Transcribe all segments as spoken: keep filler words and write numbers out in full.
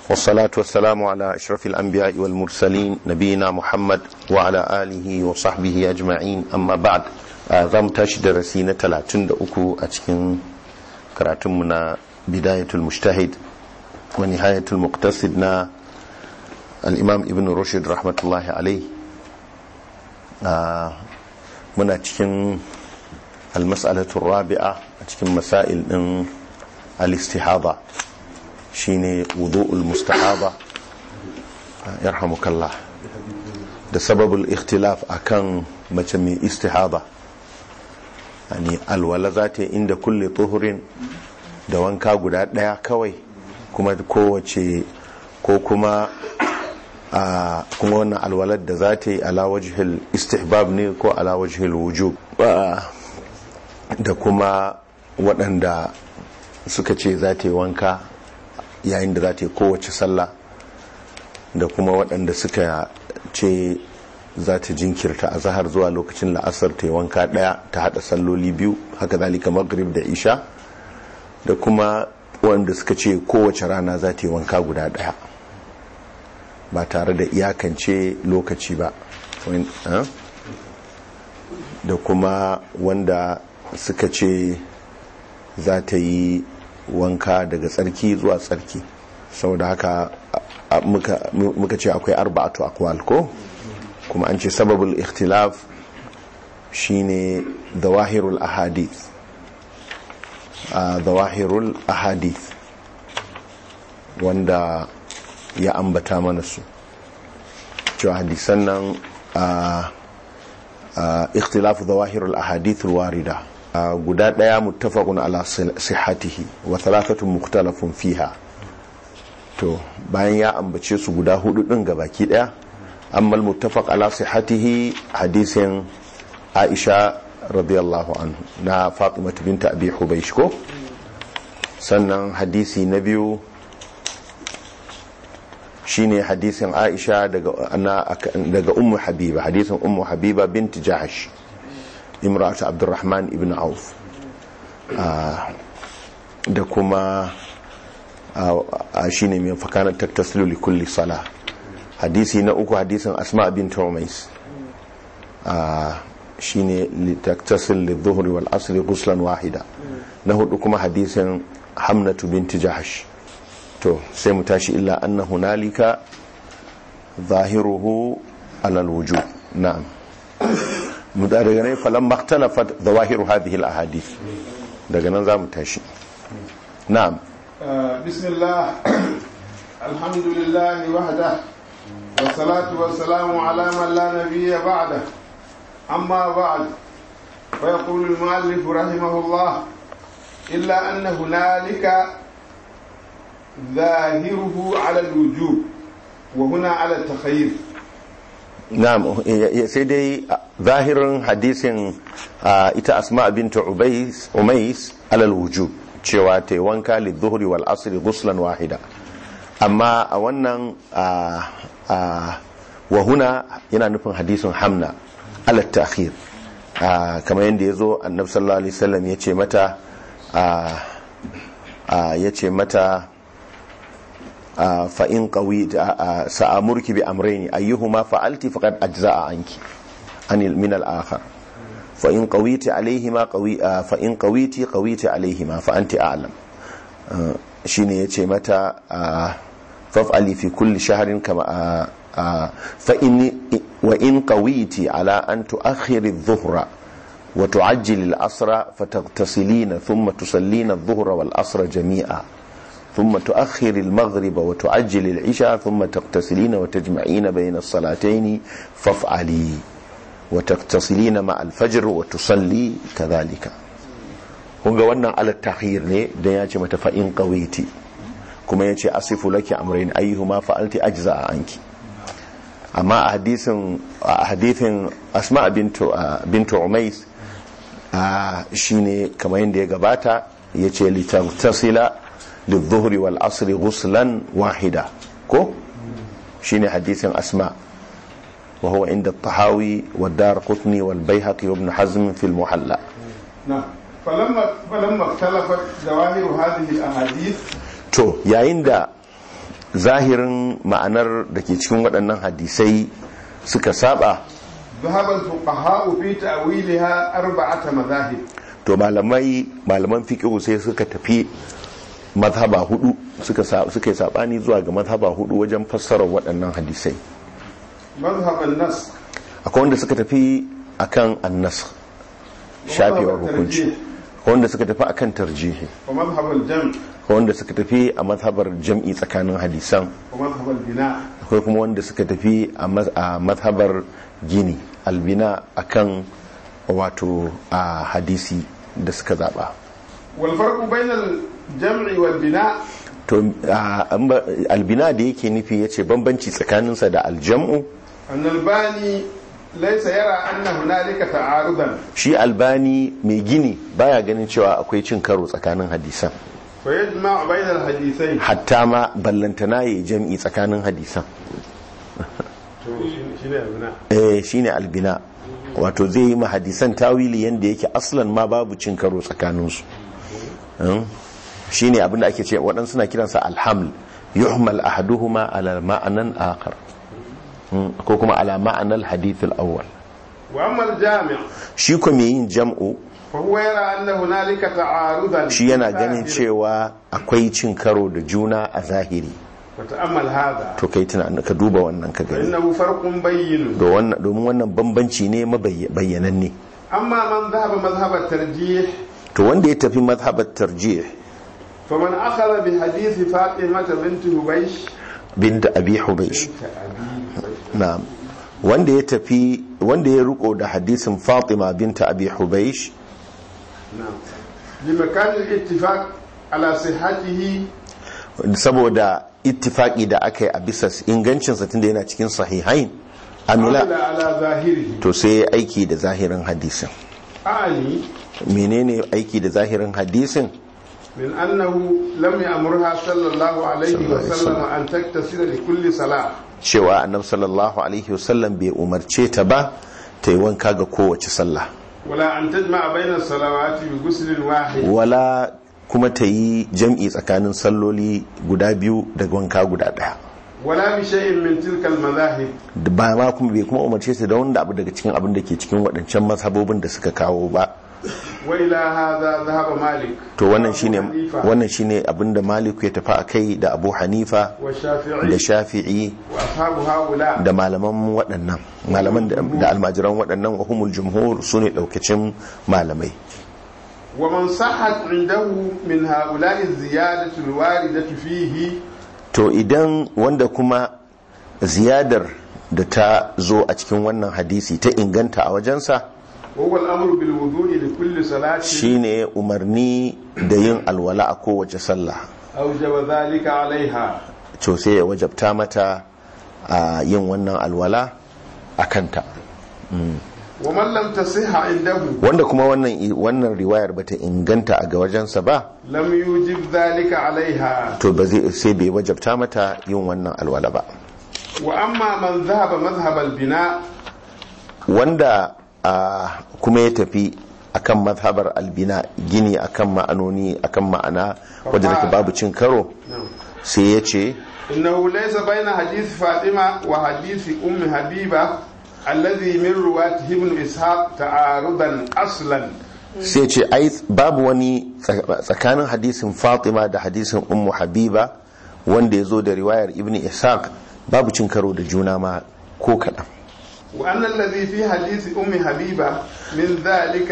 والصلاة والسلام على أشرف الأنبياء والمرسلين نبينا محمد وعلى آله وصحبه أجمعين أما بعد ضم تشد رسينة ثلاثين دقو أتكن كراتمنا بداية المجتهد ونهاية المقتصدنا الإمام ابن رشد رحمة الله عليه من أتكن المسألة الرابعة أتكن مسائل الاستحاضة shine wudu'ul mustahaba yarhamukallah da sababul ikhtilaf akan mace mai istihaba yani alwala zata inda kulli tuhurin da wanka guda daya kawai kuma kowace ko kuma a kuma wannan alwalar da zata yi ala wajhil istihbab ne ko ala wajhil wujub da kuma waɗanda suka ce zata yi wanka yayin da za ta yi kowace sallah da kuma waɗanda suka ce za ta jinkirta a zahar zuwa lokacin la'asar ta yi wanka ɗaya ta haɗa salloli biyu haka zalika maghrib da isha da kuma waɗanda suka ce kowace rana za ta yi wanka guda ɗaya ba tare da iyakance lokaci ba da kuma wanda suka ce za ta yi wanka daga tsarki zuwa tsarki saboda haka muka ce akwai arba'atu aqwal ko kuma an ce sababul ikhtilaf shine dawahirul ahadith dawahirul ahadith wanda ya ambata mana su cewa hadisan nan ikhtilafu dawahirul ahadith alwarida guda daya muttafaqun ala sihhatihi wa thalathatun mukhtalafun fiha to bayan ya ambace su guda hudu din gabaki daya amma muttafaq ala sihhatihi hadisin Aisha radiyallahu anhu na Fatima bint Abi Hubaysh ko sannan hadisi na biyu shine hadisin Aisha daga daga Ummu Habiba hadisin Ummu Habiba bint Jahsh imratu Abdurrahman ibn Auf da kuma shine mai fakanar tattasilu li kulli sala hadisi na uku hadisin Asma bint Umais shine li tattasil li dhuhri wal asri ghuslan wahida na hudu kuma hadisin Hamnatu bint Jahsh to sai mu tashi illa anna hunalika zahiruhu ala alwujub na'am daga ne falan maktalafat zawahiru hadhihi alahadith daga nan zamu tashi na'am bismillah alhamdulillah wahda wassalatu wassalamu ala man la nabiyya ba'da amma ba'd fa yaqulu al-mu'allif rahimahullah illa anna hunalika zahiruhu ala al-wujub wa huna ala at-takhayyur na'am sai dai zahirin hadisin ita Asma bint Ubays Umais alal wujub cewa ta wanka lidhuhri wal asri ghuslan wahida amma a wannan wa huna yana nufin hadisin Hamna ala ta'khir kamar yanda yazo Annabi sallallahu alaihi wasallam yace mata yace mata فإن قويت سأمرك بأمرين أيهما فعلت فقد أجزاء عنك عن من الآخر فإن قويت عليهما قوي فإن قويت قويت عليهما فأنت أعلم شيني يتي متى فافعلي في كل شهر كما فإن وإن قويت على أن تؤخر الظهر وتعجل العصر فتغتسلين ثم تصلين الظهر والعصر جميعا ثم تؤخر المغرب وتعجل العشاء ثم تغتسلين وتجمعين بين الصلاتين فافعلي وتغتسلين مع الفجر وتصلي كذلك kunga wannan ala takhir ne dan yace mata fa in qawiti kuma yace asifu laki amrayn ayyuhuma fa'alti ajza anki amma a hadisin a hadithin Asma bint bint Umais shine kamar yanda ya gabata yace litasila للظهر والعصر غسلا واحدا كو شيني حديث أسماء وهو عند الطحاوي والدار قطني والبيهقي وابن حزم في المحلى نعم فلما فلما اختلفت ظواهر هذه الأحاديث to yayin da zahirin ma'anar da ke cikin waɗannan hadisai suka saba ذهب الفقهاء في تأويلها أربعة مذاهب to malamai malaman fiqh sai suka tafi mazhaba hudu suka suka yi sabani zuwa ga mazhaba hudu wajen fassarar waɗannan hadisai. مذهب النسخ akwai wanda suka tafi akan an-nasakh shafewar hukunci, akwai wanda suka tafi akan tarjihi, ومذهب الجمع akwai wanda suka tafi a mazhabar jam'i tsakanin hadisan, ومذهب البناء akwai kuma wanda suka tafi a mazhabar gini albina akan wato a hadisi da suka zaba. والفرق بين الجمع والبناء to albina da yake nufi yace bambanci tsakaninsa da aljam'u, أن الباني ليس يرى أن هنالك تعارضا shi albani mai gini baya ganin cewa akwai cin karo tsakanin hadisan, فيجمع بين الحديثين. hatta ma ballantana yayi jam'i tsakanin hadisan. eh shine albina, wato zai yi ma hadisan tawili yanda yake aslan ma babu cin karo tsakaninsu. shine abinda ake ce waɗansu suna kiransa alhaml, yuhmal ahaduhuma ala ma'anan akhar ko kuma ala ma'anar hadith al-awwal. وأما الجامع shi ko me yin jam'u فهو يرى أن هنالك تعارضا shi yana ganin cewa akwai cin karo da juna a zahiri. وتأمل هذا to kai tunanin ka duba wannan ka gani, فإنه فرق بين. domin wannan bambanci ne mabayyananne. أما من ذهب مذهب الترجيح to wanda ya tafi mazhabat tarjih فمن أخذ بحديث فاطمة بنت هبيش bint abi hubaysh, بنت أبي هبيش na'am, wanda ya tafi wanda ya riko da hadisin Fatima binta Abi Hubaysh نعم لمكان الاتفاق على صحته saboda ittifaki da aka yi a bisa ingancin sa tunda yana cikin sahihain عمل amila, على ظاهره. to sai ya aiki da zahirin hadisin. أعني menene aiki da zahirin hadisin? من أنه لم يأمرها صلى الله عليه صلى الله عليه وسلم وسلم. أن تغتسل لكل صلاة cewa annabi sallallahu alaihi wasallam bai umarce ta ba ta yi wanka ga kowace sallah, ولا أن تجمع بين الصلوات بغسل واحد wala kuma ta yi jam'i tsakanin salloli guda biyu da wanka guda daya, ولا بشيء من تلك المذاهب. ba ma kuma bai kuma umarce ta da wanda abu daga cikin abin da ke cikin waɗancan mazhabobin da suka kawo ba. وإلى هذا ذهب مالك to wannan shine وحنيفة wannan shine abin da Malik ya tafi akai da Abu Hanifa da والشافعي Shafi'i وأصحاب هؤلاء. da malaman waɗannan malaman da da almajiran waɗannan wa humul jumhur sune daukacin malamai. ومن صحت عنده من هؤلاء الزيادة الواردة فيه to idan wanda kuma ziyadar da ta zo a cikin wannan hadisi ta inganta a wajensa وهو الأمر بالوضوء لكل صلاة shine umarni da yin alwala a kowace sallah, أوجب ذلك عليها. to sai ya wajabta mata a yin wannan alwala a kanta. ومن لم تصح عنده Wanda kuma wannan wannan riwayar bata inganta a ga wajensa ba, لم يوجب ذلك عليها. to ba zai sai bai wajabta mata yin wannan alwala ba. وأما من ذهب مذهب البناء Wanda a kuma ya tafi akan mazhabar albina, gini akan ma'anoni akan ma'ana wadda take babu cin karo, sai ya ce إنه ليس بين حديث فاطمة وحديث أم حبيبة الذي من رواته ابن إسحاق تعارضا أصلا. sai ce ai babu wani tsakanin hadisin Fatima da hadisin Ummu Habiba wanda ya zo da riwayar Ibn Ishaq babu cin karo da juna ma ko kaɗan. وأن الذي في حديث أم حبيبة من ذلك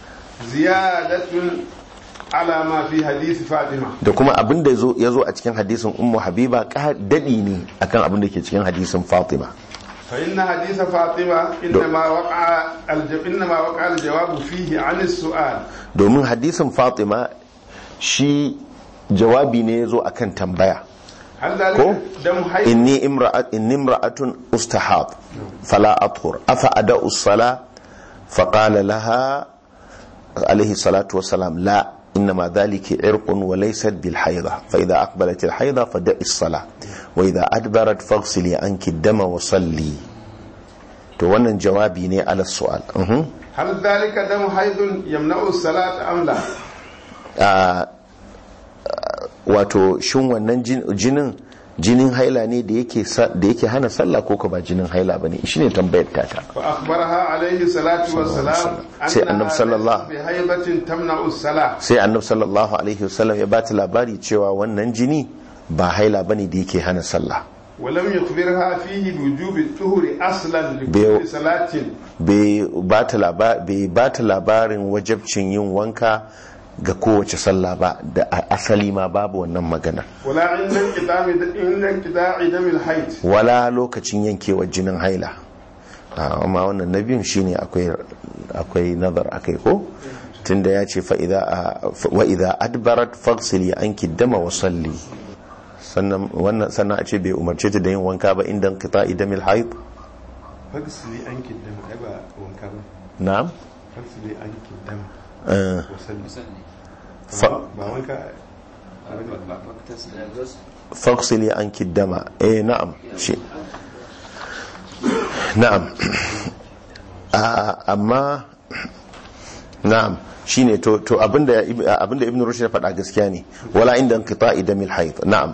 زيادة على ما في حديث فاطمة. da kuma abin da ya zo a cikin hadisin Ummu Habiba daɗi ne akan abin da ke cikin hadisin Fatima. فإن حديث فاطمة إنما وقع الج... إنما وقع الجواب فيه عن السؤال. domin hadisin Fatima shi jawabi ne ya zo akan tambaya. هل ذلك ko دم حيض؟ inni imra'at inni imra'atun ustahab fala athur afa ada'u as-sala faqala laha alayhi salatu wassalam la إنما ذلك عرق وليست بالحيضة فإذا أقبلت الحيضة فدعي الصلاة وإذا أدبرت فاغسلي عنك الدم وصلي. to wannan jawabi ne ala su'al. هل ذلك دم حيض يمنع الصلاة أم لا؟ wato shin wannan jinin jinin haila ne da yake da yake hana sallah ko ba jinin haila bane shine tambayar ta ta fa akhbaraha alayhi salatu wassalam sai annabi sallallahu bi haibatin tamna'u as-salah sai annabi sallallahu alaihi wasallam ya bata labari cewa wannan jini ba haila bane da yake hana sallah ولم يخبرها فيه بوجوب الطهور اصلا لكل صلاه bai bata labarin bai bata labarin wajibcin yin wanka ga kowace sallah ba da asali ma babu wannan magana wala inda kitabi inda kitabi damil haid wala lokacin yankewar jinin haila amma wannan nabiyun shine akwai akwai nazar akai ko tunda ya ce fa idza wa idza adbarat faghsili anki dama wa salli sannan wannan sannan a ce bai umarce ta da yin wanka ba inda kitabi damil haid faghsili anki dama ai ba wanka ba na'am faghsili anki dama eh wa salli ba wanka faghsili anki dama eh na'am shi na'am amma na'am shine to to abinda abinda ibn rushd ya faɗa gaskiya ne wala inda inqita'i damil hayd na'am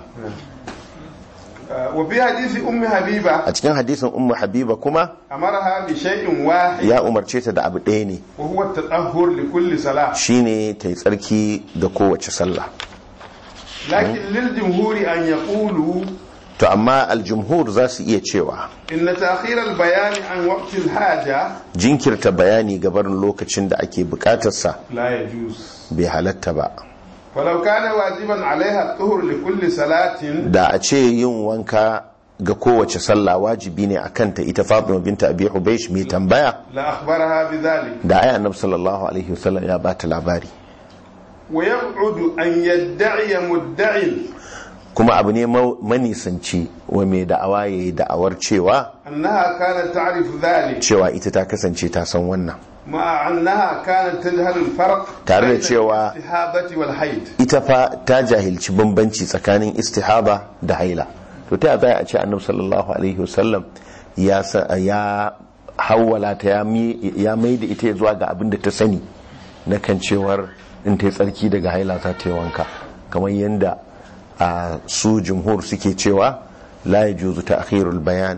wa bi hadisi ummi habiba a cikin hadisin ummu habiba kuma amaraha bi shay'in wahid ya umarce ta da abu ɗaya ne wa huwa at-tatahhur li kulli salah shine ta yi tsarki da kowace sallah lakin lil jumhuri an yaqulu to amma aljumhur za su iya cewa inna ta'khir al-bayan an waqti al-haja jinkirta bayani gabarin lokacin da ake bukatarsa la yajuz bai halatta ba walau kana wajiban alaiha at-tuhur li kulli salatin da a ce yin wanka ga kowace sallah wajibi ne akan ta ita Fatima binta Abi Hubaysh mai tambaya la akhbaraha bidhalik da ayi annabi sallallahu alaihi wasallam ya bata labari wa yab'udu an yad'i mudda'in kuma abu ne manisanci wa mai da'awa yayi da'awar cewa annaha kanat ta'rifu dhalik cewa ita ta kasance ta san wannan ma annaha kanat tajhalu al-farq tare da cewa istihabati wal haid ita fa ta jahilci bambanci tsakanin istihaba da haila to ta zai a ce annabi sallallahu alaihi wasallam ya ya hawwala ta ya mai da ita zuwa ga abin da ta sani na kan cewar in ta yi tsarki daga haila za ta yi wanka kamar yadda a su jumhur suke cewa la yajuzu ta'khirul bayan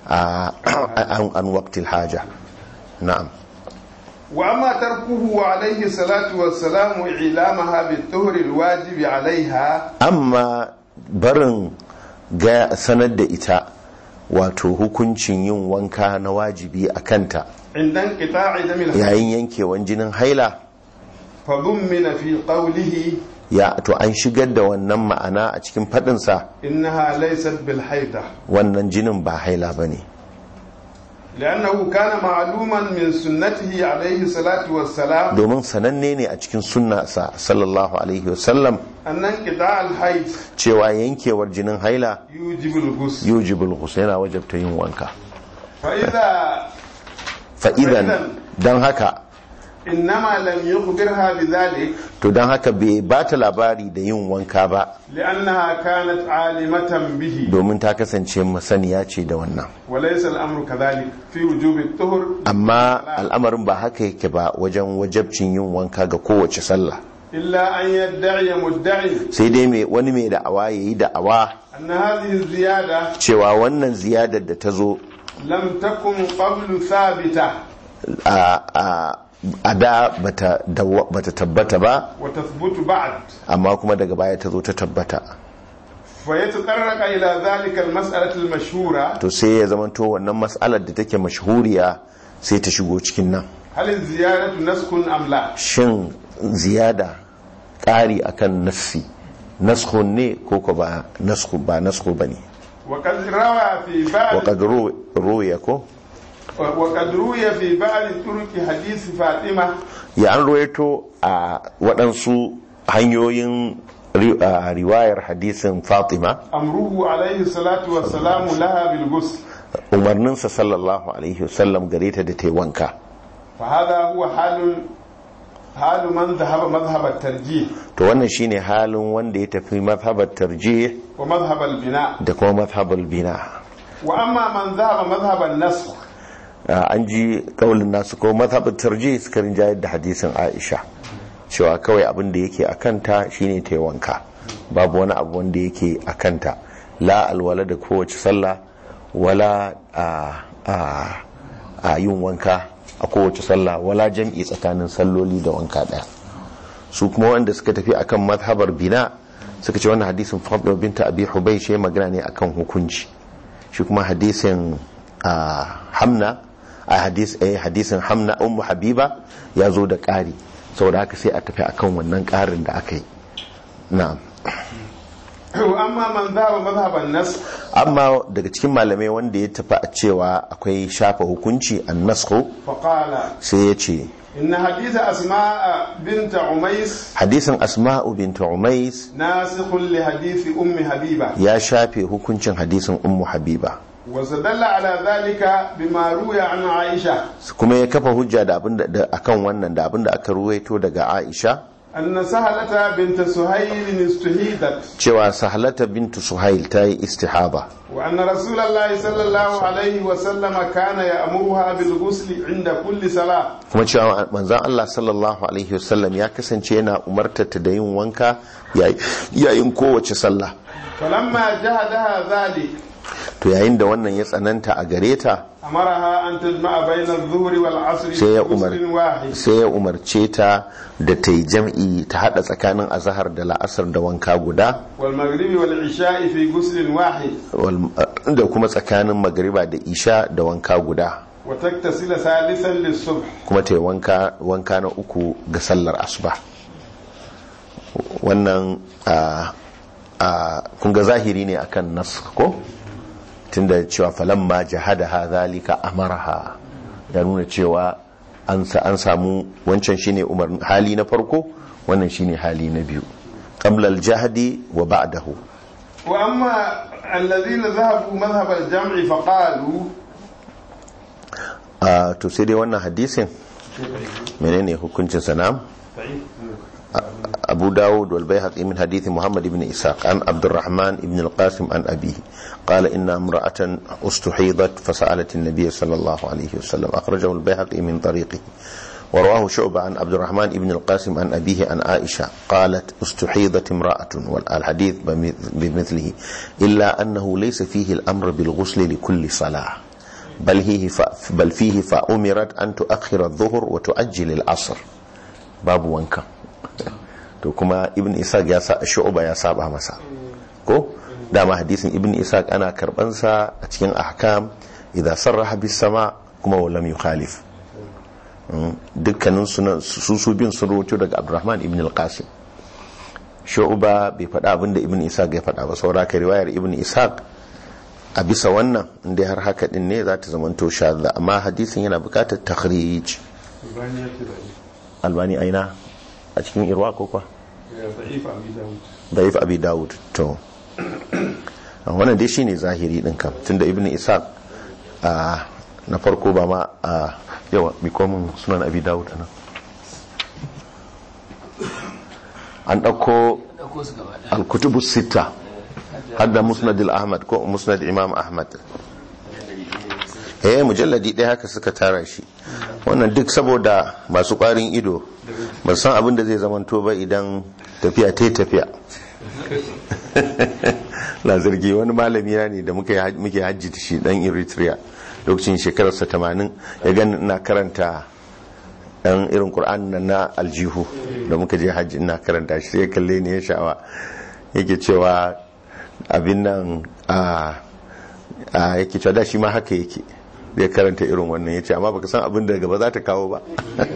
an waqtil haja na'am wa amma tarkuhu alayhi salatu wassalamu ilamaha bit-tuhri al-wajib alaiha amma barin ga sanar da ita wato hukuncin yin wanka na wajibi a kanta indan qita'i damil yayin yankewan jinin haila fa dhummina fi qawlihi ya to an shigar da wannan ma'ana a cikin fadinsa innaha laysat bil haida wannan jinin ba haila bane لأنه كان معلوما من سنته عليه الصلاة والسلام domin sananne ne a cikin sunnasa sallallahu alaihi wasallam أن انقطاع الحيض cewa yankewar jinin haila يوجب الغسل yujibul ghusl yana wajabta yin wanka فإذا fa idan dan haka إنما لم يخبرها بذلك to dan haka bai bata labari da yin wanka ba لأنها كانت عالمة به domin ta kasance masaniya ce da wannan وليس الأمر كذلك في وجوب الطهر amma al'amarin ba haka yake ba wajen wajabcin yin wanka ga kowace sallah إلا أن يدعي مدعي sai dai mai wani mai da'awa yayi da'awa أن هذه الزيادة cewa wannan ziyadar da ta zo لم تكن قبل ثابتة a a a da bata bata tabbata ba وتثبت بعد amma kuma daga baya ta zo ta tabbata فيتطرق إلى ذلك المسألة المشهورة to sai ya zamanto wannan mas'alar da take mashhuriya sai ta shigo cikin nan هل الزيادة نسخ أم لا shin ziyada ƙari akan nassi naskhun ne ko ko ba naskhu ba naskhu bane وقد روى في بعض وقد ruya ko وقد روي في بعض طرق حديث فاطمة ya an ruwaito a waɗansu hanyoyin riwayar hadisin Fatima أمره عليه الصلاة والسلام لها بالغسل umarninsa sallallahu alaihi wasallam gare ta da ta wanka فهذا هو حال حال من ذهب مذهب الترجيح to wannan shine halin wanda ya tafi mazhabar tarjih ومذهب البناء da kuma mazhabul bina وأما من ذهب مذهب النسخ an ji kaulin nasu ko mazhabul tarjih suka rinjayar da hadisin Aisha cewa kawai abin da yake akanta shine ta wanka babu wani abu wanda yake akanta la alwala da kowace sallah wala a a a yin wanka a kowace sallah wala jam'i tsakanin salloli da wanka daya. Su kuma wanda suka tafi akan mazhabar bina suka ce wannan hadisin Fadl binta Abi Hubay shi magana ne akan hukunci, shi kuma hadisin Hamna a hadis eh hadisin Hamna ummu Habiba ya zo da ƙari, saboda haka sai a tafi akan wannan ƙarin da aka yi. Na'am. amma man zaba mazhaban nas, amma daga cikin malamai wanda ya tafi a cewa akwai shafa hukunci an-nasxu, faqala sai ya ce inna hadith asma bint umais hadisin asma'u bint umais nasikhun li hadith ummi habiba, ya shafe hukuncin hadisin ummu habiba. wasadalla ala dhalika bima ruya an aisha, kuma ya kafa hujja da abinda akan wannan da abinda aka ruwaito daga aisha anna sahalata bint suhayl istuhidat, cewa sahalata bint suhayl ta yi istihaba, wa anna rasulullahi sallallahu alaihi wa sallama kana ya'muruha bil ghusl inda kulli salah, kuma cewa manzon Allah sallallahu alaihi wa sallam ya kasance yana umartarta da yin wanka yayin kowace sallah. falamma jahadaha dhalik, to yayin da wannan ya tsananta a gare ta, amaraha an tajma'a bayna adh-dhuhri wal 'asri sai ya bi ghuslin wahid, sai ya umarce ta da ta yi jam'i ta hada tsakanin azhar da la'asar da wanka guda, wal maghribi wal isha'i fi ghuslin wahid, da kuma tsakanin magriba da isha da wanka guda, wa taktasila salisan lis-subh, kuma ta yi wanka wanka na uku ga sallar asuba. Wannan a a kun ga zahiri ne akan nas ko, tunda cewa falamma jahadaha zalika amaraha, ya nuna cewa an an samu wancan shine umar hali na farko, wannan shine hali na biyu, qabla al-jahdi wa ba'dahu. wa amma alladhina dhahabu madhhab al-jam'i fa qalu, ah to sai dai wannan hadisin menene hukuncin sa? Nam أبو داود والبيهقي من حديث محمد بن إسحاق عن عبد الرحمن بن القاسم عن أبيه قال إن امرأة استحيضت فسألت النبي صلى الله عليه وسلم، أخرجه البيهقي من طريقه. ورواه شعبة عن عبد الرحمن بن القاسم عن أبيه عن عائشة قالت استحيضت امرأة، والحديث بمثله إلا أنه ليس فيه الأمر بالغسل لكل صلاة، بل فيه بل فيه فأمرت أن تؤخر الظهر وتؤجل العصر. باب وانكا to kuma ibn Ishaq ya sa Shu'ba ya saba masa ko, dama hadisin ibn Ishaq ana karban sa a cikin ahkam idza sarraha bis sama kuma wa lam yukhalif. Dukkanin sunan su su bin sun rawaito daga Abdurrahman ibn al-Qasim. Shu'ba bai faɗa abinda ibn Ishaq ya faɗa ba, saboda ka riwayar ibn Ishaq a bisa wannan inda har haka din ne za ta zamanto shadda, amma hadisin yana buƙatar takhrij. Albani aina a cikin irwa ko kwa da'if abi dawud. To wannan dai shine zahiri din kam, tunda ibnu ishaq na farko ba ma yawa mikomin sunan abi dawud anan an dauko al-kutubu sita hadda musnad al-ahmad ko musnad imam ahmad, eh mujalladi ɗaya haka suka tara shi. Wannan duk saboda masu ƙwarin ido ba san abin da zai zamanto ba idan tafiya ta tafiya. La zargi wani malami na ne da muke hajji da shi dan Eritrea lokacin shekararsa tamanin, ya gani ina karanta dan irin Qur'an nan na aljihu da muka je hajji ina karanta shi, sai kalle ne ya sha'awa, yake cewa abin nan a yake cewa da shi ma haka yake zai karanta irin wannan, ya ce amma baka san abin da gaba za ta kawo ba.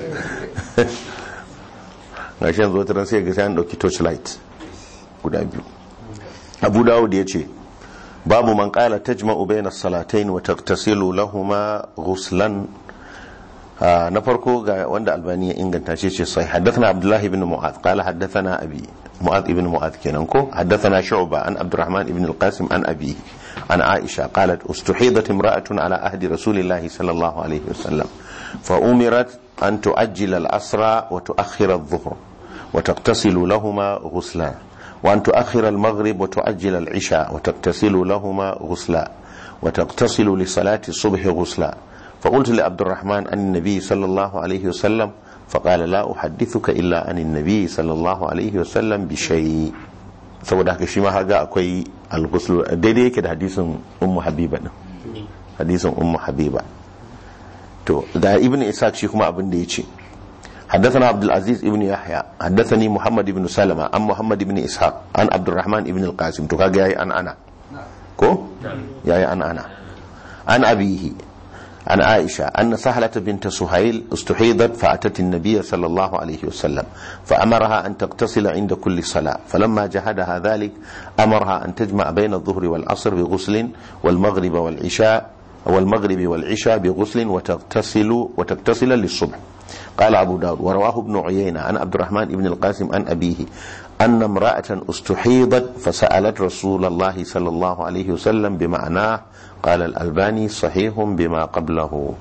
ga shi yanzu wata sai ga sai an dauki torchlight guda biyu. Abu Dawud ya ce babu man qala tajma'u bayna as-salatayn wa tagtasilu lahumā ghuslan. na farko ga wanda Albani ya inganta shi ce sai haddathana Abdullah ibn Mu'adh qala haddathana abi Mu'adh ibn Mu'adh kenan ko, haddathana Shu'ba an Abdurrahman ibn al-Qasim an abi an Aisha qalat ustuhidat imra'atun ala ahdi Rasulillahi sallallahu alayhi wasallam fa umirat an tu'ajjila al-asra wa tu'akhkhira adh-dhuhr wa tagtasilu lahumā ghuslan wa an tu'akhkhira al-maghrib wa tu'ajjila al-'isha wa tagtasilu lahumā ghuslan wa tagtasilu li salati as-subh ghuslan. فقلت لعبد الرحمن عن النبي صلى الله عليه وسلم فقال لا أحدثك إلا عن النبي صلى الله عليه وسلم بشيء. saboda haka shi ma haga akwai al-ghusl daidai yake da hadisin ummu habiba din hadisin ummu habiba. to da ibn ishaq shi kuma abin da yace حدثنا عبد العزيز ابن يحيى حدثني محمد بن سلمة عن محمد بن إسحاق عن عبد الرحمن ابن القاسم تو كاغا ياي ان انا كو ياي ان انا عن ابيه عن عائشة أن سهلة بنت سهيل استحيضت فأتت النبي صلى الله عليه وسلم فأمرها أن تغتسل عند كل صلاة فلما جهدها ذلك أمرها أن تجمع بين الظهر والعصر بغسل والمغرب والعشاء والمغرب والعشاء بغسل وتغتسل وتغتسل للصبح. قال أبو داود ورواه ابن عيينة عن عبد الرحمن بن القاسم عن أبيه أن امرأة استحيضت فسألت رسول الله صلى الله عليه وسلم بمعناه. قال الألباني صحيح بما قبله.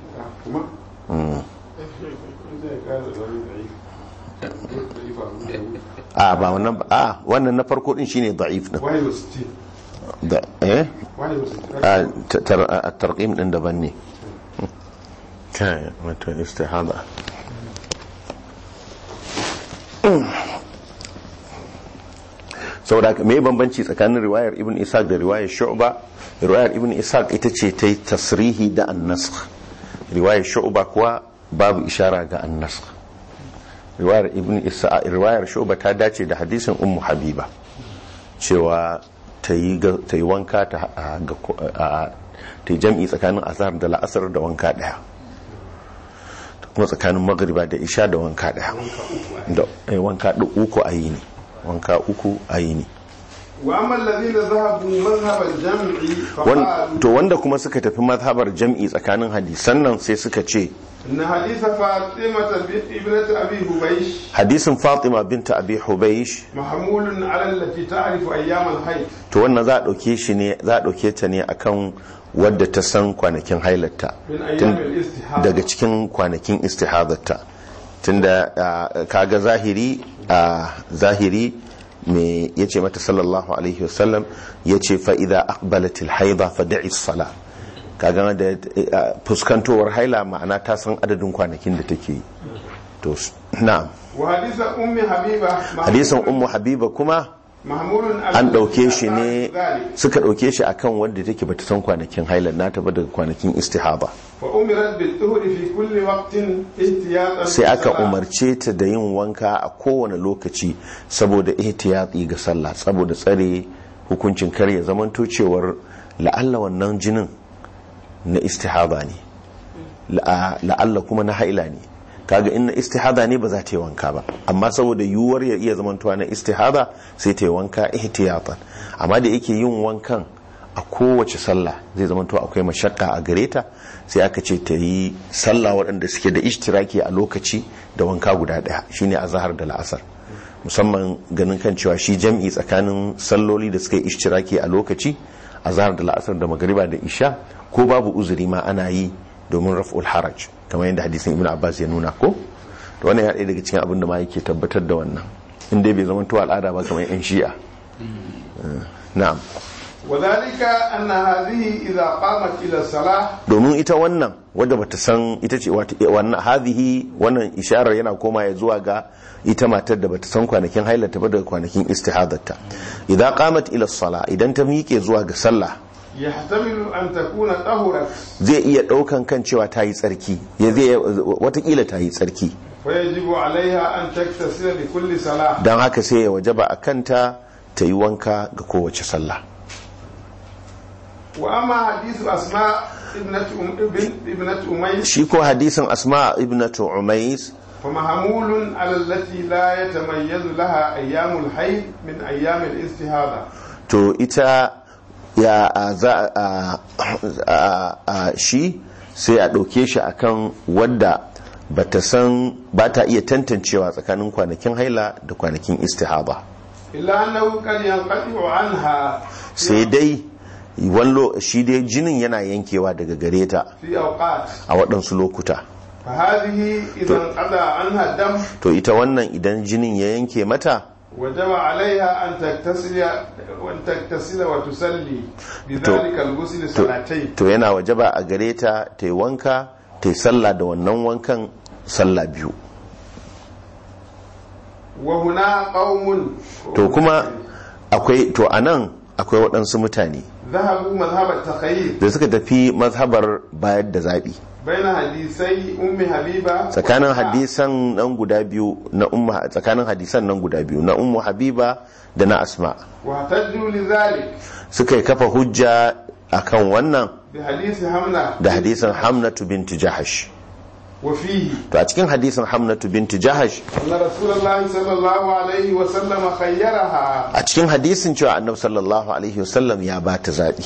آه با wannan ah wannan na farko din shine da'if din da eh at-tarqim din daban ne kai wato istihada. saboda me bambanci tsakanin riwayar ibn ishaq da riwayar shu'ba? riwayar ibn ishaq ita ce ta yi tasrihi da an-nasakh, riwayar shu'ba kuwa babu ishara ga an-nasakh. riwayar ibn ishaq riwayar shu'ba ta dace da hadisin ummu habiba cewa ta yi ta yi wanka ta ta yi jam'i tsakanin azhar da la'asar da wanka daya, kuma tsakanin magriba da isha da wanka daya, da wanka uku a yi ne wanka uku a yi ne. to wanda kuma suka tafi mazhabar jam'i tsakanin hadisan nan sai suka ce hadisin fatima binta abi hubaysh mahmulun ala allati ta'rifu ayyam al-hayd. to wannan za a dauke shi ne za a dauke ta ne akan wadda ta san kwanakin hailarta daga cikin kwanakin istihadarta, tunda kaga zahiri zahiri me yace mata sallallahu alaihi wasallam yace fa idza aqbalatil haida fad'i as-sala, kaga da fuskantowar haila ma'ana ta san adadin kwanakin da take yi. to na'am wa hadisan ummi habiba hadisan ummu habiba kuma an dauke shi ne suka dauke shi akan wanda take bata san kwanakin hailar nata ba daga kwanakin istihaba, sai aka umarce ta da yin wanka a kowane lokaci saboda ihtiyati ga sallah, saboda tsare hukuncin kar ya zamanto cewar la'alla wannan jinin na istihaba ne la'alla kuma na haila ne, kaga in na istihada ne ba za ta yi wanka ba, amma saboda yiwuwar ya iya zamantowa na istihada sai ta yi wanka ihtiyatan. amma da yake yin wankan a kowace sallah zai zamanto akwai mashakka a gare ta, sai aka ce ta yi sallah waɗanda suke da ishtiraki a lokaci da wanka guda ɗaya shine azhar da la'asar, musamman ganin kan cewa shi jam'i tsakanin salloli da suka yi ishtiraki a lokaci azhar da la'asar da magriba da isha ko babu uzuri ma ana yi domin raf'ul haraj kamar yadda hadisin ibn abbas ya nuna ko. to wannan ya ɗaya daga cikin abin da ma yake tabbatar da wannan, in dai bai zama to al'ada ba kamar yan shi'a. na'am wadhalika anna hadhihi idha qamat ila salah, domin ita wannan wadda bata san ita ce wannan hadhihi wannan isharar yana koma ya zuwa ga ita matar da bata san kwanakin hailata ba daga kwanakin istihadarta. idza qamat ila salah, idan ta miƙe zuwa ga sallah, yahtamilu an takuna tahurat, zai iya daukan kan cewa ta yi tsarki, ya zai watakila ta yi tsarki, fa yajibu alaiha an taktasila li kulli salah, dan haka sai ya wajaba akan ta ta yi wanka ga kowace sallah. wa amma hadithu asma ibnatu umays, shi ko hadisin asma ibnatu umays fa mahmulun ala allati la yatamayyazu laha ayyamul hayd min ayyamil istihada, to ita ya za a shi sai a ɗauke shi akan wadda bata san ba ta iya tantancewa tsakanin kwanakin haila da kwanakin istihada, illa annahu qad yanqati'u anha, sai dai wallo shi dai jinin yana yankewa daga gare ta a waɗansu lokuta. fa hadhihi idan qada anha dam, to ita wannan idan jinin ya yanke mata wajaba alaiha an taktasila wa taktasila wa tusalli bidhalika al-ghusl salatayn, to yana wajaba a gare ta ta yi wanka ta yi sallah da wannan wankan sallah biyu. wa huna qaumun, to kuma akwai to anan akwai waɗansu mutane ذهبوا مذهب التخيير da suka tafi mazhabar bayar da zaɓi بين حديثي أم حبيبة tsakanin hadisan nan guda biyu na umma tsakanin hadisan nan guda biyu na ummu habiba da na asma واحتجوا لذلك suka yi kafa hujja akan wannan بحديث حمنة da hadisin hamnatu binti jahash وفيه to a cikin hadisin hamnatu binti jahash أن رسول الله صلى الله عليه وسلم خيرها a cikin hadisin cewa annabi sallallahu alaihi wasallam ya ba ta zaɓi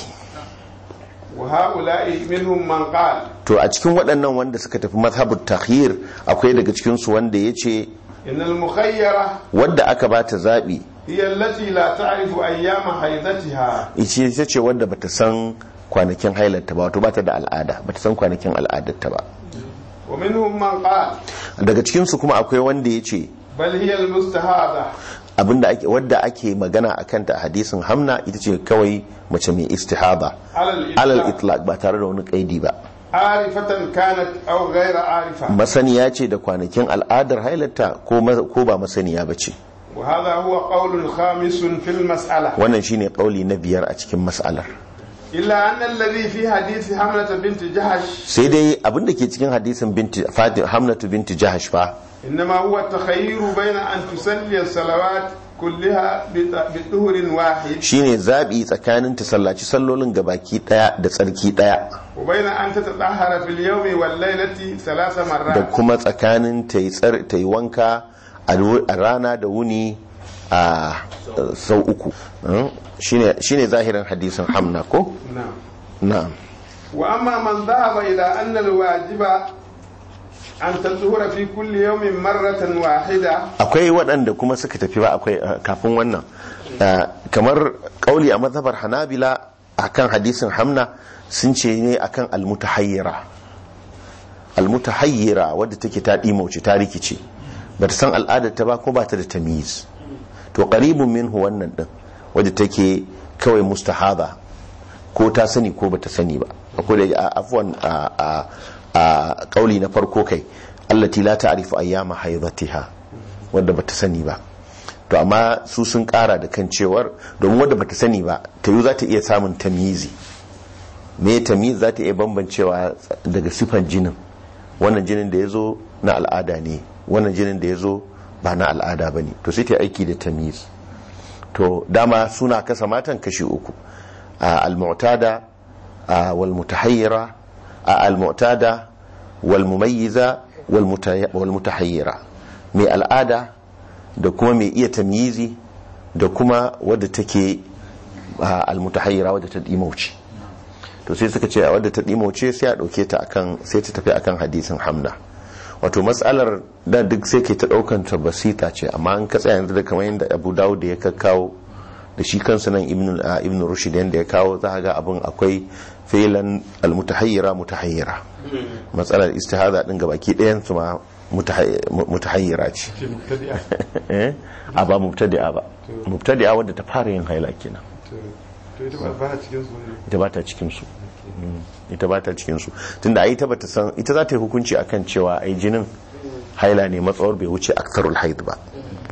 وهؤلاء منهم من قال to a cikin waɗannan wanda suka tafi mazhabut takhir akwai daga cikin su wanda yace إن المخيرة wanda aka ba ta zaɓi هي التي لا تعرف أيام حيضتها ita ita ce wanda bata san kwanakin hailarta ba wato bata da al'ada bata san kwanakin al'adarta ba ومنهم من قال daga cikin su kuma akwai wanda yace بل هي المستهاضة abinda ake wadda ake magana akan ta a hadisin hamna ita ce kawai mace mai istihaba على alal الإطلاق itlaq ba tare da wani kaidi ba عارفة كانت أو غير عارفة masaniya ce da kwanakin al'adar hailarta ko ma- ko ba masaniya bace وهذا هو قول خامس في المسألة wannan shine kauli na biyar a cikin mas'alar إلا أن الذي في حديث حملة بنت جحش sai dai abin da ke cikin hadisin binti Fatima Hamnatu binti Jahash fa إنما هو التخير بين أن تسلي الصلوات كلها بطهر واحد shine zabi tsakanin ta sallaci sallolin gabaki daya da tsarki daya وبين أن تتطهر في اليوم والليلة ثلاث da مرات kuma tsakanin ta yi tsar ta yi wanka a ru- a rana da wuni a sau uku Hmm? shine shine zahirin hadisin Hamna ko نعم na'am وأما من ذهب إلى أن الواجب أن تطهر في كل يوم مرة واحدة akwai waɗanda kuma suka tafi ba akwai uh, kafin wannan uh, kamar kauli a mazhabar hanabila akan hadisin hamna sun ce ne akan almutahayyira almutahayyira wadda take ta dimauce ta rikice ba ta san al'adar ta ba ko ba ta da tamyiz to qaribun minhu wannan din wadda take kawai mustahada ko ta sani ko ba ta sani ba akwai da afwan a a a kauli na farko kai allati la ta'rifu ayyama haidatiha wadda bata sani ba to amma su sun kara da kan cewar domin wadda bata sani ba ta yi za ta iya samun tamyizi me tamyiz za ta iya bambancewa daga sifan jinin wannan jinin da ya zo na al'ada ne wannan jinin da ya zo ba na al'ada ba ne to sai ta yi aiki da tamyiz to dama suna kasa matan kashi uku al-mu'tada wal mutahayyira al-mu'tada wal mumayyiza wal mutahayyira mai al'ada da kuma mai iya tamyizi da kuma wadda take al mutahayyira wadda ta dimauce to sai suka ce wadda ta dimauce sai a dauke ta akan sai ta tafi akan hadisin hamna wato mas'alar da duk sai ke ta daukan ta basita ce amma an ka tsaya yanzu da kamar yadda Abu Dawud da ya kakkawo da shi kansa nan ibn ibn Rushd yanda ya kawo za ga abin akwai filan al-mutahayyira mutahayyira matsalar istihada din gabaki ɗayan su ma mutahayyira ce a ba mubtadi'a ba mubtadi'a wadda ta fara yin haila kenan ita ba ta cikin su ita ba ta cikin su tunda ai ta bata san ita za ta yi hukunci akan cewa ai jinin haila ne matsawar bai wuce aktarul haid ba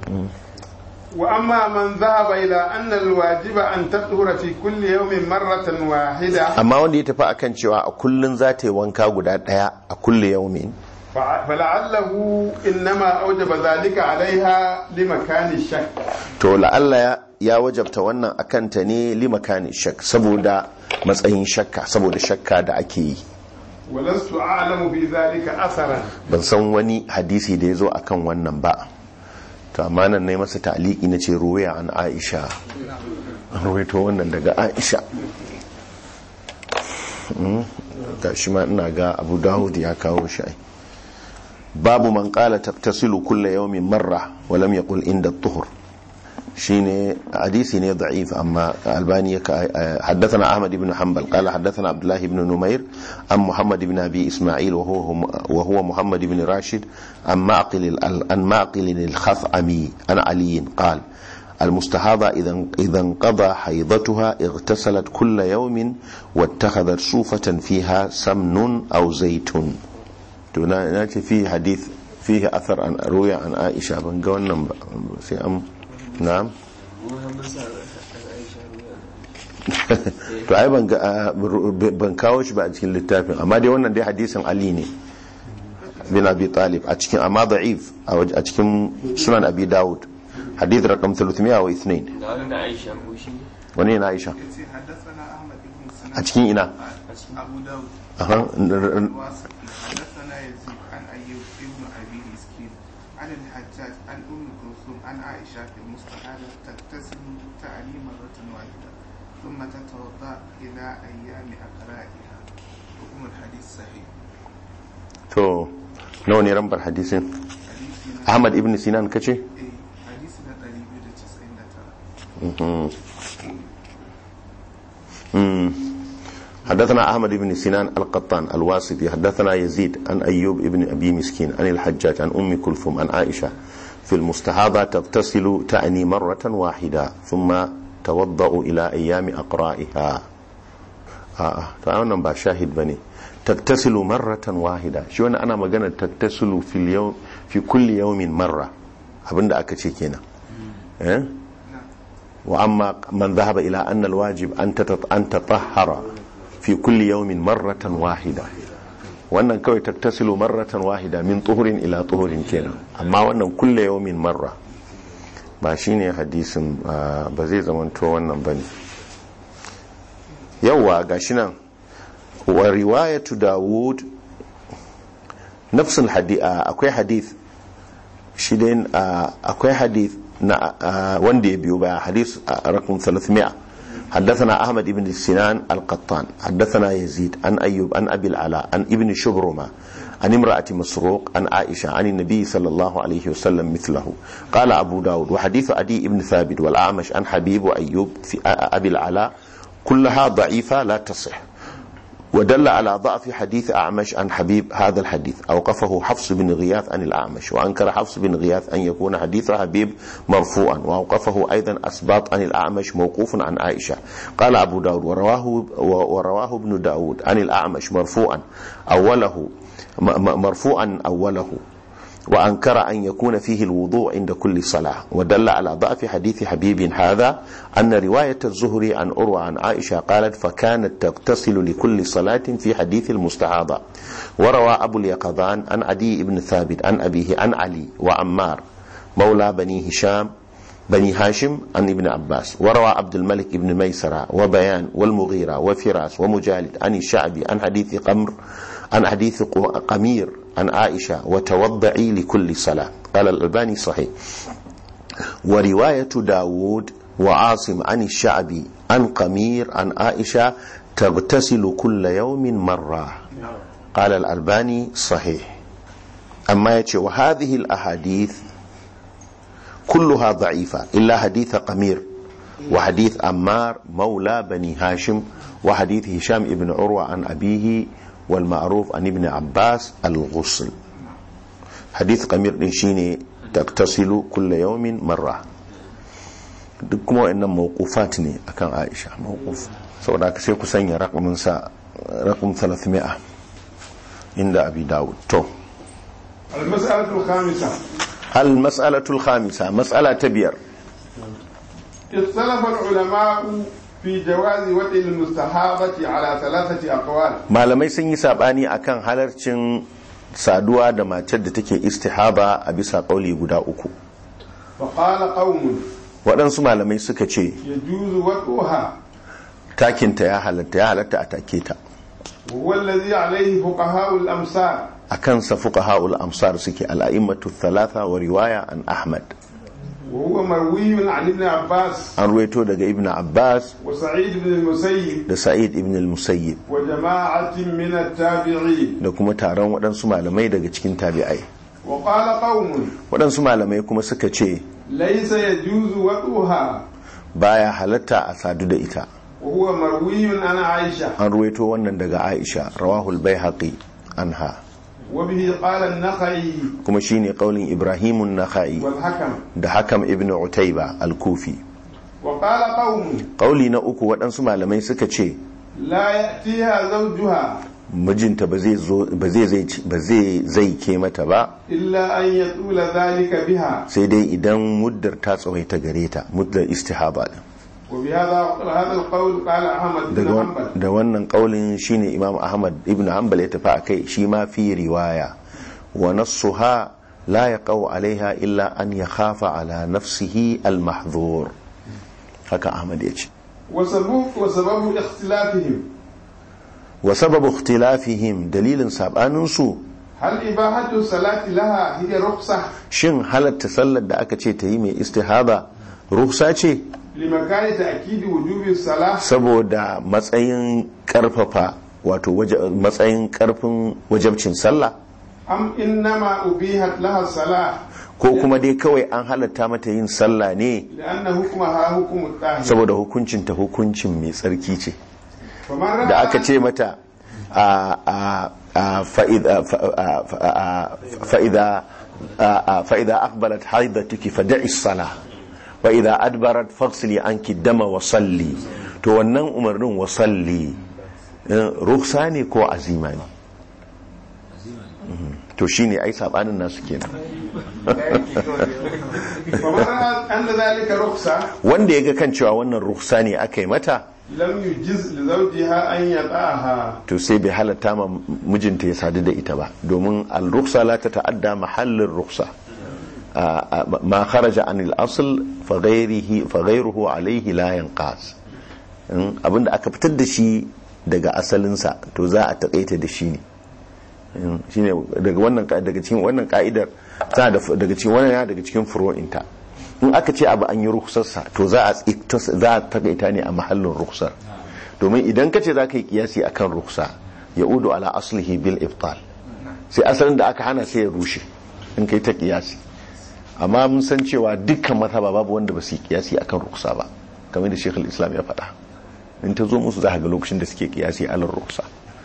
وأما من ذهب إلى أن الواجب أن تطهر في كل يوم مرة واحدة amma wanda ya tafi akan cewa a kullun za ta yi wanka guda daya a kulli yaumin فلعله إنما أوجب ذلك عليها لمكان الشك to la'alla ya wajabta wannan akan ta ne limakani shak saboda matsayin shakka saboda shakka da ake yi ولست أعلم في ذلك أثرا ban san wani hadisi da ya zo akan wannan ba to amma nan ne masa ta'liqi na ce ruwaya an Aisha an ruwaito wannan daga Aisha ga shi ma ina ga Abu Dawud ya kawo shi babu man qala taqtasilu kulla yawmin marra wa lam yaqul inda at-tuhur shine hadisi ne da'if amma albani haddathana Ahmad ibn Hanbal qala haddathana Abdullah ibn Numair an Muhammad ibn Abi Isma'il wa huwa wa huwa Muhammad ibn Rashid an Ma'qil an Ma'qil al-Khathami an Ali qala المستحاضة إذا إذا انقضى حيضتها اغتسلت كل يوم واتخذت صوفة فيها سمن أو زيت ناتي فيه حديث فيه أثر عن روي عن عائشة بن قولنا نعم to ai ban ban kawo shi ba a cikin littafin, amma dai wannan dai hadisin Ali ne bin Abi Talib a cikin, amma da'if a cikin Sunan Abi Dawud hadith rakam thalathmiya wa ithnain. Wani na Aisha a cikin ina Abu Dawud. aha حدثنا يزيد عن أيوب ابن أبي مسكين عن الحجاج عن أم كلثوم عن عائشة في المستحاضة تغتسل تعني مرة واحدة ثم تتوضأ إلى أيام أقرائها. حكم الحديث صحيح. to nawa ne rambar hadisin? Ahmad ibn Sinan kace? Eh, hadisi na ɗari biyu da casa'in da tara. حدثنا أحمد بن سنان القطان الواسطي حدثنا يزيد عن أيوب ابن أبي مسكين عن الحجاج عن أم كلثوم عن عائشة في المستحاضة تغتسل تعني مرة واحدة ثم توضأ إلى أيام أقرائها. آه فأنا بشاهد بني تغتسل مرة واحدة. شو أنا أنا مجانا تغتسل في اليوم في كل يوم مرة أبدا أكتشيكينا. إيه؟ وأما من ذهب إلى أن الواجب أن تطهر في كل يوم مرة واحدة، وأن كوي تغتسل مرة واحدة من طهر إلى طهر كنا، أما وأن كل يوم مرة ba shine hadisin ba zai zamanto wannan bane. yawa gashi nan wa riwayatu Dawud nafsul hadith, akwai hadith shi dai akwai hadith na wanda ya biyo baya hadith rakam thalathmiya. حدثنا أحمد بن سنان القطان حدثنا يزيد عن أيوب عن أبي العلاء عن ابن شبرمة عن امرأة مسروق عن عائشة عن النبي صلى الله عليه وسلم مثله. قال أبو داود وحديث عدي بن ثابت والأعمش عن حبيب وأيوب في أبي العلاء كلها ضعيفة لا تصح، ودل على ضعف حديث أعمش عن حبيب هذا الحديث. أوقفه حفص بن غياث عن الأعمش، وأنكر حفص بن غياث أن يكون حديث حبيب مرفوعا، وأوقفه أيضا أسباط عن الأعمش موقوف عن عائشة. قال أبو داود ورواه, ورواه ابن داود عن الأعمش مرفوعا أوله مرفوعا أوله وأنكر أن يكون فيه الوضوء عند كل صلاة، ودل على ضعف حديث حبيب هذا أن رواية الزهري عن أروى عن عائشة قالت فكانت تغتسل لكل صلاة في حديث المستحاضة. وروى أبو اليقظان عن عدي بن ثابت عن أبيه عن علي وعمار مولى بني هشام بني هاشم عن ابن عباس. وروى عبد الملك بن ميسرة وبيان والمغيرة وفراس ومجالد عن الشعبي عن حديث قمر عن حديث قمير عن عائشة وتوضعي لكل صلاة. قال الألباني صحيح. ورواية داود وعاصم عن الشعبي عن قمير عن عائشة تغتسل كل يوم مرة. قال الألباني صحيح. أما يتشي وهذه الأحاديث كلها ضعيفة إلا حديث قمير وحديث عمار مولى بني هاشم وحديث هشام ابن عروة عن أبيه والمعروف عن ابن عباس الغسل. حديث قمير شيني تغتسل كل يوم مرة. duk kuma wa'annan mawqufat ne akan Aisha mawquf, saboda ka sai ku sanya raqamin sa raqam thalathmiya inda Abi Dawud. To al-mas'alatu al-khamisa al-mas'alatu al-khamisa mas'ala ta biyar. ikhtalafa al-ulama fi jawazi wadi al-mustahabati ala thalathati aqwal. Malamai sun yi sabani akan halarcin saduwa da matar da take istihaba a bisa kauli guda uku. fa qala qaumun, waɗansu malamai suka ce yajuzu waduha, takinta ya halatta ya halatta a take ta. huwa alladhi alayhi fuqaha'u al-amsar, akan sa fuqaha'ul amsar suke al-a'immatu thalatha wa riwaya an Ahmad. وهو مروي عن ابن عباس، an ruwaito daga ibn Abbas وسعيد بن المسيب da Sa'id ibn al-Musayyib وجماعة من التابعين. da kuma taron waɗansu malamai daga cikin tabi'ai. وقال قوم، waɗansu malamai kuma suka ce ليس يجوز وطئها، baya halatta a sadu da ita. وهو مروي عن عائشة، an ruwaito wannan daga Aisha rawahul Baihaqi anha, وبه قال النخعي kuma shine qaulin Ibrahim an-Nakhai والحكم. da Hakam ibn Utayba al-Kufi. وقال قوم، qauli na uku waɗansu malamai suka ce لا يأتيها زوجها mijinta ba zai zo ba zai ba zai zai ke mata ba إلا أن يطول ذلك بها، sai dai idan muddar ta tsawaita gare ta, muddar istihaba din. وبهذا هذا القول قال أحمد بن حنبل da wannan kaulin shine Imam Ahmad ibn Hanbal ya tafi akai shi ma fi riwaya wa nassuha la yaqau alaiha illa an yakhafa ala nafsihi al-mahdhur haka Ahmad ya ce وسبب وسبب اختلافهم wa sababu ikhtilafihim dalilin sabanin su هل إباحة الصلاة لها هي رخصة shin halatta sallar da aka ce ta yi mai istihaba rukhsa ce لمكان تأكيد وجوب الصلاة saboda matsayin karfafa wato matsayin karfin wajabcin sallah أم إنما أبيحت لها الصلاة ko kuma dai kawai an halatta mata yin sallah ne لأن حكمها حكم الطاهر saboda hukuncin ta hukuncin mai tsarki ce فمن da رأى aka ce mata a a a fa'ida fa'ida fa'ida aqbalat haidatuki fad'i as-salah wa idha adbarat faghsili anki dama wa salli to wannan umarnin wa salli rukhsa ne ko azima ne to shine ai sabanin nasu kenan فمن رأى أن ذلك رخصة wanda yaga kan cewa wannan rukhsa ne akai mata لم يجز لزوجها أن يطأها to sai bai halatta ma mijinta ya sadu da ita ba domin al-rukhsa la tata'adda mahallin rukhsa ma kharaja anil asl fa ghayrihi fa ghayruhu alayhi la yanqas abinda aka fitar da shi daga asalinsa to za a takaita da shi ne shine daga wannan daga cikin wannan ka'idar ta daga cikin wannan ya daga cikin furu'inta in aka ce abu an yi rukhsarsa to za a za a takaita ne a mahallin rukhsar domin idan ka ce za ka yi kiyasi akan rukhsa ya udu ala aslihi bil ibtal sai asalin da aka hana sai ya rushe in kai ta kiyasi amma mun san cewa dukkan mazhaba babu wanda ba su yi kiyasi akan rukhsa ba kamar da Sheikh al-Islam ya faɗa in ta zo musu za ka ga lokacin da suke kiyasi alal rukhsa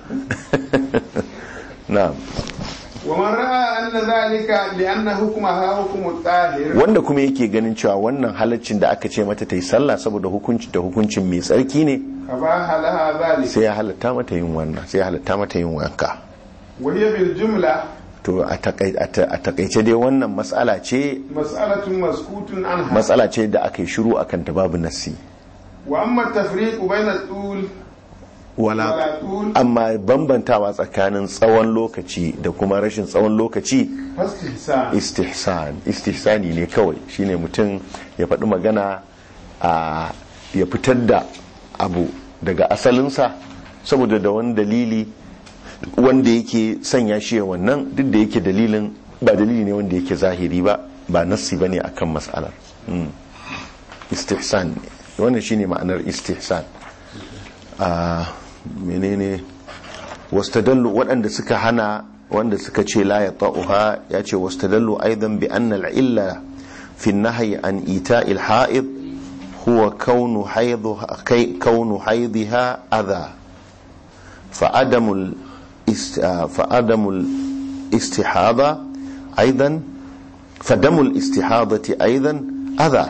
na'am ومن رأى أن ذلك لأن حكمها حكم الطاهر wanda kuma yake ganin cewa wannan halaccin da aka ce mata ta yi sallah saboda hukunci da hukuncin mai tsarki ne أباح لها ذلك sai ya halatta mata yin wannan sai ya halatta mata yin wanka وهي بالجملة to a takaice dai wannan matsala ce مسألة مسكوت عنها matsala ce da aka yi shiru akan ta babu nassi وأما التفريق بين الطول wala amma bambantawa tsakanin tsawon lokaci da kuma rashin tsawon lokaci فاستحسان istihsan istihsani ne kawai shine mutum ya faɗi magana a ya fitar da abu daga asalinsa saboda da wani dalili wanda yake sanya shi wannan duk da yake dalilin ba dalili ne wanda yake zahiri ba ba nassi bane akan mas'alar istihsan wannan shine ma'anar istihsan a menene wastadallu waɗanda suka hana wanda suka ce la ya ta'uha ya ce wastadallu aidan bi anna al-illa fi an-nahyi an ita'il ha'id huwa kaunu haidha kaunu haidha adha fa adamul fa adamul istihada aidan fa damul istihadati aidan adha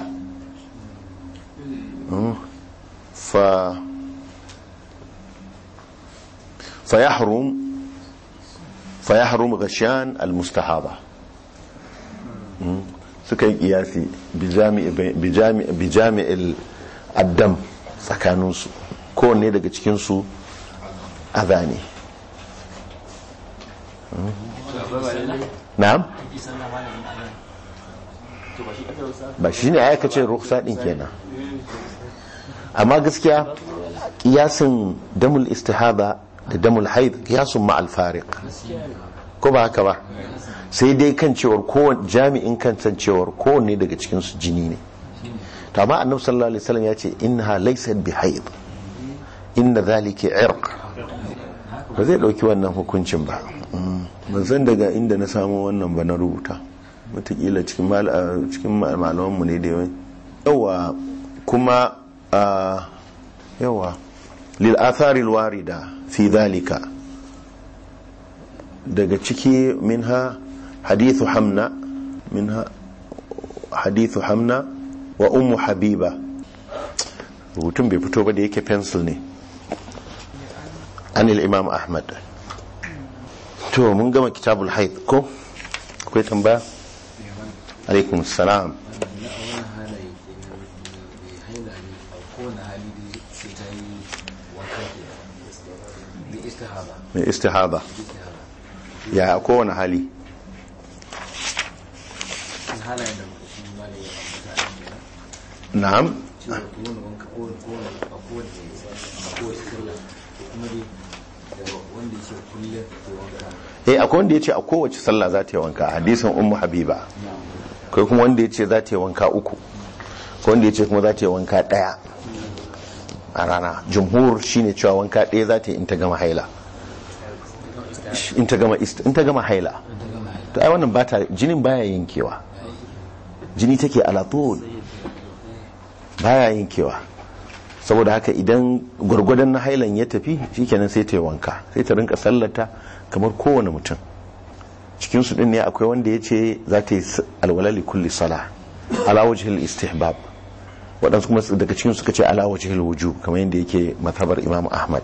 fa فيحرم فيحرم غشيان المستحاضة suka yi kiyasi bijami'il addam tsakaninsu kowanne daga cikinsu azani na'am ba shi ne aka ce ruksa din kenan amma gaskiya kiyasin damul istihada da damul haid kiyasun ma'al fariq ko ba haka ba sai dai kan cewar kowane jami'in kan san cewar kowanne daga cikin su jini ne to amma annabi sallallahu alaihi wasallam ya ce innaha laysat bi haid inna dhalika irq ba zai dauki wannan hukuncin ba ban san daga inda na samu wannan ba na rubuta wataƙila cikin cikin malaman mu ne da yawa yawa kuma yawa lil athari al warida fi dhalika daga ciki minha hadithu hamna minha hadithu hamna wa ummu habiba rubutun bai fito ba da yake pencil ne anil imam ahmad to mun gama kitabul haid ko akwai tambaya alaikum assalam mai istihada ya kowane hali na'am eh akwai wanda ya ce a kowace sallah za ta yi wanka, hadisin ummu habiba. Akwai kuma wanda ya ce za ta yi wanka uku, akwai wanda ya ce kuma za ta yi wanka daya a rana. Jumhur shine cewa wanka daya za ta yi in ta gama haila, in ta gama in ta gama haila. To ai wannan ba ta, jinin baya yankewa, jini take alatul baya yankewa. Saboda haka idan gwargwadon na hailan ya tafi shikenan sai ta yi wanka, sai ta rinka sallata kamar kowane mutum. Cikin su din ne akwai wanda ya ce za ta yi alwalali kulli sala ala wajhil istihbab, waɗansu kuma daga cikin suka ce ala wajhil wujub kamar yadda yake mazhabar Imam Ahmad.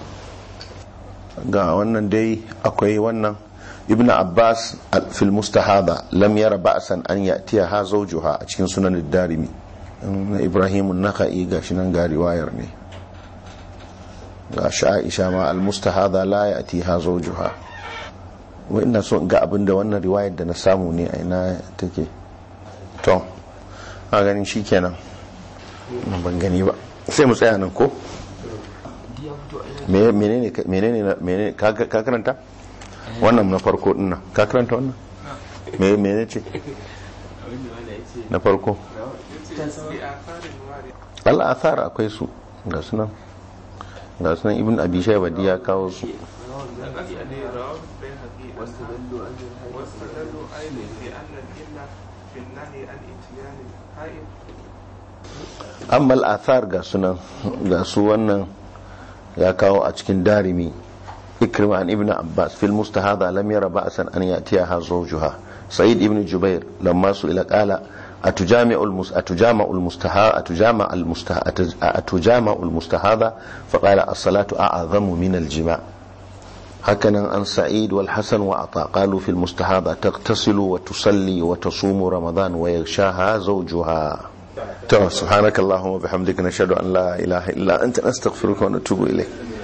Ga wannan dai akwai wannan Ibn Abbas fil mustahada lam yara ba'san an ya'tiha zawjuha a cikin sunan ad-Darimi. Ibrahim an-Nakhai gashi nan ga riwayar ne. Ga Aisha ma al-mustahada la ya'tiha zawjuha. Wa ina so ga abinda wannan riwayar da na samu ne a ina take. To a ganin shikenan. Ban gani ba. Sai mu tsaya nan ko? Menene menene menene ka karanta? Wannan na farko din nan. Ka karanta wannan? Me menene ce? Na farko. Allah athar akwai su ga sunan. Ga sunan Ibn Abi Shayba ya kawo su. Amma al-athar ga sunan, ga su wannan ya kawo a cikin Darimi. Ikrima an Ibn Abbas fil mustahada lam yara ba'san an ya'tiha zawjuha. Sa'id ibn Jubair lamma su'ila qala atujami'u al-mus atujama'u al-mustaha atujama' al-mustaha atujama'u al-mustahada faqala as-salatu a'zamu min al-jima'. Hakanan an Sa'id wal Hasan wa Ata qalu fil mustahada taghtasilu wa tusalli wa tasumu Ramadan wa yaghshaha zawjuha. To subhanakallahumma bihamdika nashhadu an la ilaha illa anta nastaghfiruka wa natubu ilayk.